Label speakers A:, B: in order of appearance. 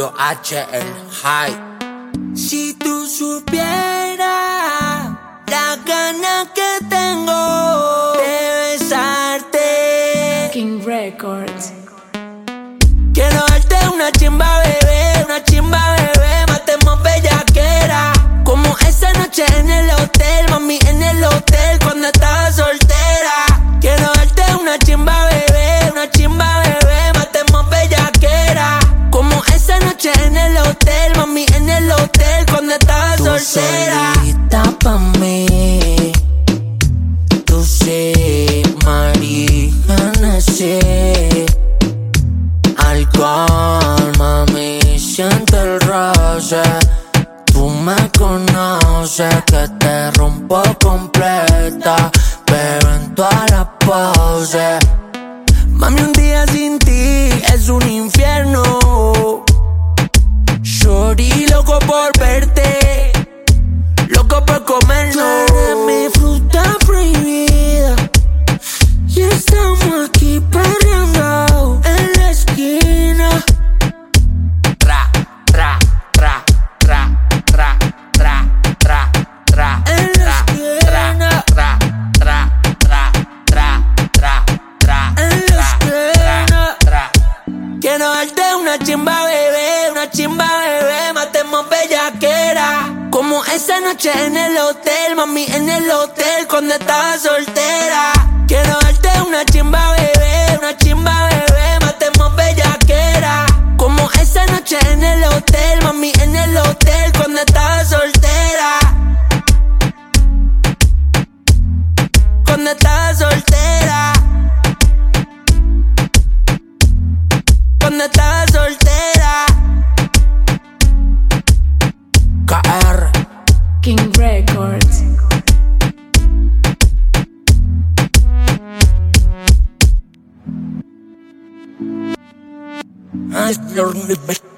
A: Estudio H, el high. Si tú supieras la gana que tengo de besarte.
B: King Records.
A: Quiero darte una chimba, bebé, matemos bellaquera. Como esa noche en el hotel, mami, en el hotel cuando estaba soltera. Quiero darte una chimba, bebé, matemos bellaquera. Como esa noche en el hotel, mami, en el hotel cuando estaba soltera. Solita pa' mí, tú sí, María, sí. Alcohol, mami, siente el roce. Tú me conoces que te rompo completa, pero en todas las poses. Mami, un día sin ti es un infierno. Shorty, loco por verte, loco por comernos. Tú eres mi fruta prohibida y estamos aquí perreando en la esquina. Tra, tra, tra, tra, tra, tra, tra, tra. En la esquina. Tra, tra, tra, tra, tra, tra. En la esquina. Quiero darte una chimba, bebé, matemos bellaquera. Como esa noche en el hotel, mami, en el hotel cuando estaba soltera. Quiero darte una chimba, bebé, matemos bellaquera. Como esa noche en el hotel, mami, en el hotel cuando estaba soltera. Cuando estaba soltera. Cuando estaba soltera. KR
B: King Records.
A: Ay,